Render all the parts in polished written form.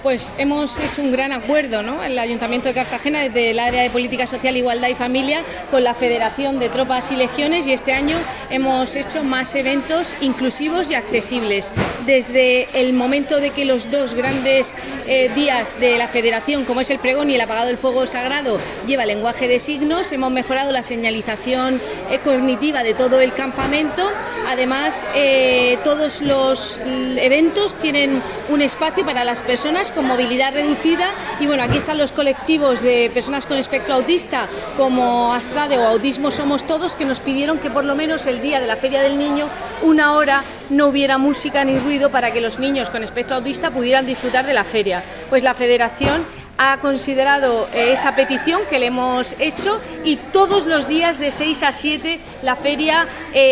Pues hemos hecho un gran acuerdo, ¿no?, el Ayuntamiento de Cartagena, desde el área de Política Social, Igualdad y Familia, con la Federación de Tropas y Legiones, y este año hemos hecho más eventos inclusivos y accesibles. Desde el momento de que los dos grandes días de la Federación, como es el pregón y el apagado del fuego sagrado, lleva lenguaje de signos, hemos mejorado la señalización cognitiva de todo el campamento. Además, todos los eventos tienen un espacio para las personas con movilidad reducida, y bueno, aquí están los colectivos de personas con espectro autista como Astrade o Autismo Somos Todos, que nos pidieron que por lo menos el día de la Feria del Niño, una hora, no hubiera música ni ruido para que los niños con espectro autista pudieran disfrutar de la feria. Pues la Federación ha considerado esa petición que le hemos hecho, y todos los días de 6 a 7 la feria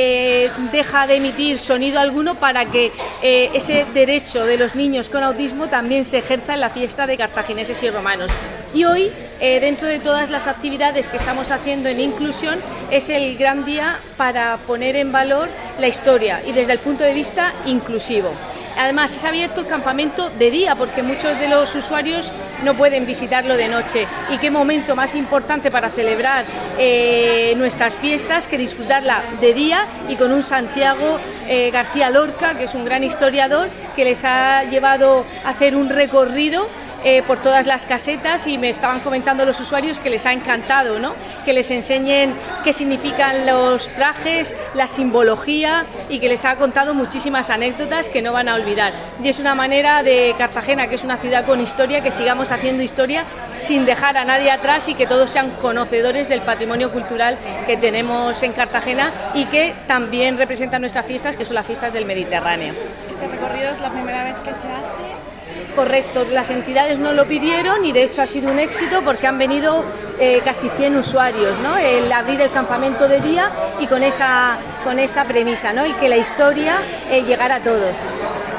deja de emitir sonido alguno para que ese derecho de los niños con autismo también se ejerza en la fiesta de cartagineses y romanos. Y hoy, dentro de todas las actividades que estamos haciendo en inclusión, es el gran día para poner en valor la historia y desde el punto de vista inclusivo. Además, es abierto el campamento de día porque muchos de los usuarios no pueden visitarlo de noche, y qué momento más importante para celebrar nuestras fiestas que disfrutarla de día, y con un Santiago García Lorca, que es un gran historiador, que les ha llevado a hacer un recorrido por todas las casetas, y me estaban comentando los usuarios que les ha encantado, ¿no?, que les enseñen qué significan los trajes, la simbología, y que les ha contado muchísimas anécdotas que no van a olvidar. Y es una manera de Cartagena, que es una ciudad con historia, que sigamos haciendo historia sin dejar a nadie atrás, y que todos sean conocedores del patrimonio cultural que tenemos en Cartagena y que también representan nuestras fiestas, que son las fiestas del Mediterráneo. ¿Este recorrido es la primera vez que se hace? Correcto, las entidades no lo pidieron y de hecho ha sido un éxito porque han venido casi 100 usuarios, ¿no?, el abrir el campamento de día, y con esa premisa, ¿no?, el que la historia llegara a todos.